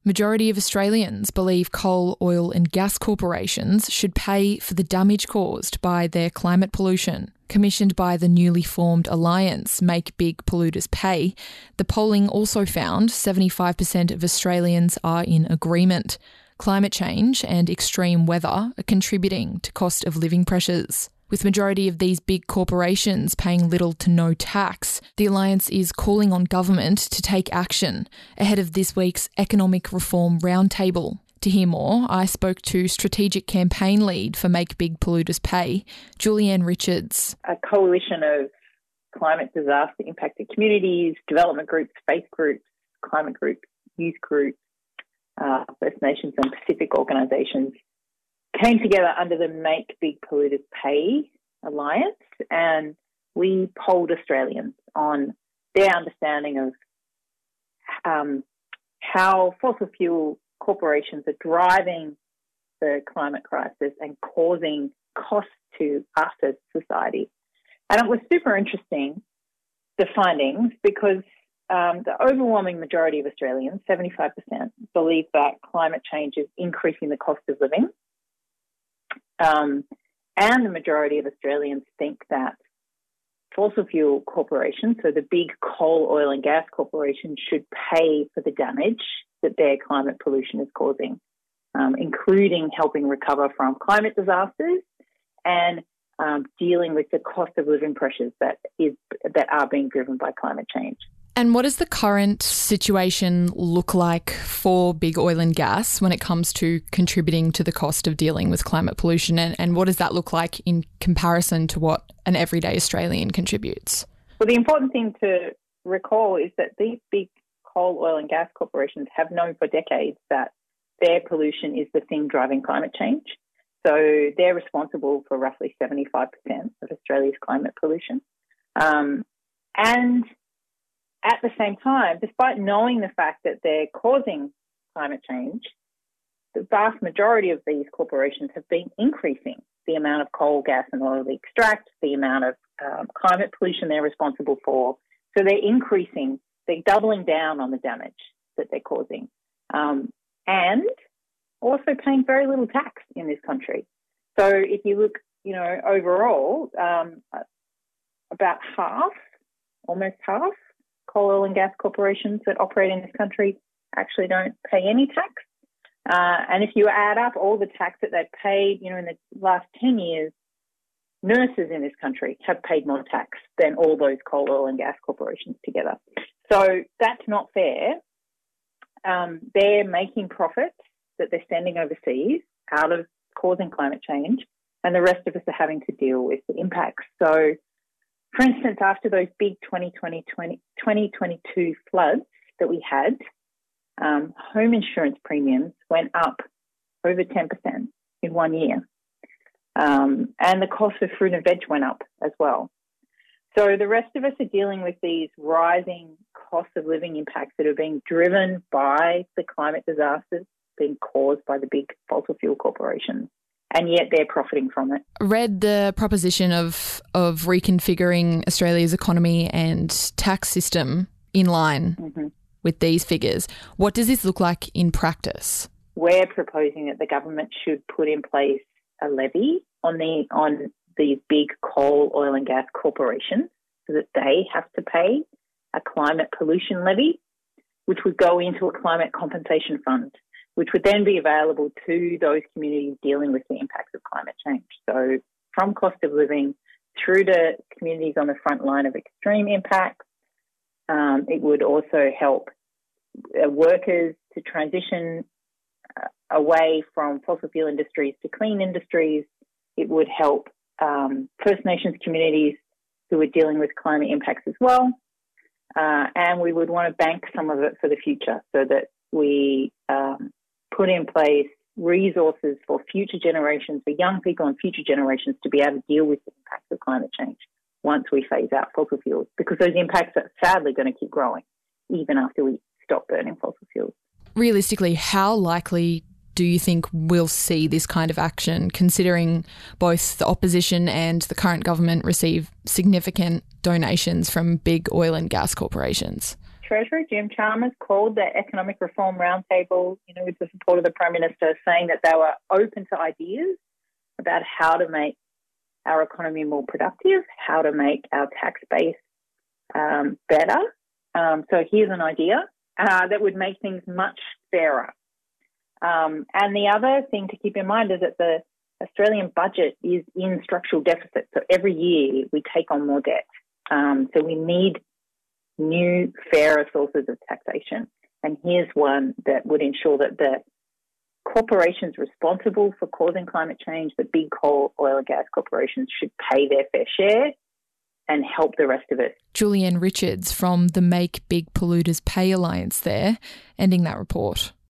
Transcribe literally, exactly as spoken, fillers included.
Majority of Australians believe coal, oil and gas corporations should pay for the damage caused by their climate pollution. Commissioned by the newly formed alliance Make Big Polluters Pay, the polling also found seventy-five percent of Australians are in agreement. Climate change and extreme weather are contributing to cost of living pressures. With majority of these big corporations paying little to no tax, the Alliance is calling on government to take action ahead of this week's Economic Reform Roundtable. To hear more, I spoke to strategic campaign lead for Make Big Polluters Pay, Julianne Richards. A coalition of climate disaster impacted communities, development groups, faith groups, climate groups, youth groups, uh, First Nations and Pacific organisations came together under the Make Big Polluters Pay Alliance, and we polled Australians on their understanding of um, how fossil fuel corporations are driving the climate crisis and causing costs to us as society. And it was super interesting, the findings, because um, the overwhelming majority of Australians, seventy-five percent, believe that climate change is increasing the cost of living. Um, and the majority of Australians think that fossil fuel corporations, so the big coal, oil and gas corporations, should pay for the damage that their climate pollution is causing, um, including helping recover from climate disasters and um, dealing with the cost of living pressures that is that are being driven by climate change. And what does the current situation look like for big oil and gas when it comes to contributing to the cost of dealing with climate pollution? And, and what does that look like in comparison to what an everyday Australian contributes? Well, the important thing to recall is that these big coal, oil and gas corporations have known for decades that their pollution is the thing driving climate change. So they're responsible for roughly seventy-five percent of Australia's climate pollution. Um, and At the same time, despite knowing the fact that they're causing climate change, the vast majority of these corporations have been increasing the amount of coal, gas and oil they extract, the amount of um, climate pollution they're responsible for. So they're increasing, they're doubling down on the damage that they're causing, um, and also paying very little tax in this country. So if you look, you know, overall, um, about half, almost half, coal, oil and gas corporations that operate in this country actually don't pay any tax. Uh, and if you add up all the tax that they've paid, you know, in the last ten years, nurses in this country have paid more tax than all those coal, oil and gas corporations together. So that's not fair. Um, they're making profits that they're sending overseas out of causing climate change, and the rest of us are having to deal with the impacts. So, for instance, after those big twenty twenty, twenty twenty-two floods that we had, um, home insurance premiums went up over ten percent in one year. Um, and the cost of fruit and veg went up as well. So the rest of us are dealing with these rising cost of living impacts that are being driven by the climate disasters being caused by the big fossil fuel corporations. And yet they're profiting from it. Read the proposition of of reconfiguring Australia's economy and tax system in line mm-hmm. with these figures. What does this look like in practice? We're proposing that the government should put in place a levy on the on these big coal, oil and gas corporations so that they have to pay a climate pollution levy, which would go into a climate compensation fund, which would then be available to those communities dealing with the impacts of climate change. So from cost of living through to communities on the front line of extreme impacts, um, it would also help uh, workers to transition uh, away from fossil fuel industries to clean industries. It would help um, First Nations communities who are dealing with climate impacts as well. Uh, and we would want to bank some of it for the future so that we um, put in place resources for future generations, for young people and future generations to be able to deal with the impacts of climate change once we phase out fossil fuels, because those impacts are sadly going to keep growing even after we stop burning fossil fuels. Realistically, how likely do you think we'll see this kind of action, considering both the opposition and the current government receive significant donations from big oil and gas corporations? Treasurer, Jim Chalmers, called the Economic Reform Roundtable, you know, with the support of the Prime Minister, saying that they were open to ideas about how to make our economy more productive, how to make our tax base um, better. Um, so here's an idea uh, that would make things much fairer. Um, and the other thing to keep in mind is that the Australian budget is in structural deficit. So every year we take on more debt. Um, so we need new, fairer sources of taxation. And here's one that would ensure that the corporations responsible for causing climate change, the big coal, oil and gas corporations, should pay their fair share and help the rest of it. Julianne Richards from the Make Big Polluters Pay Alliance there, ending that report.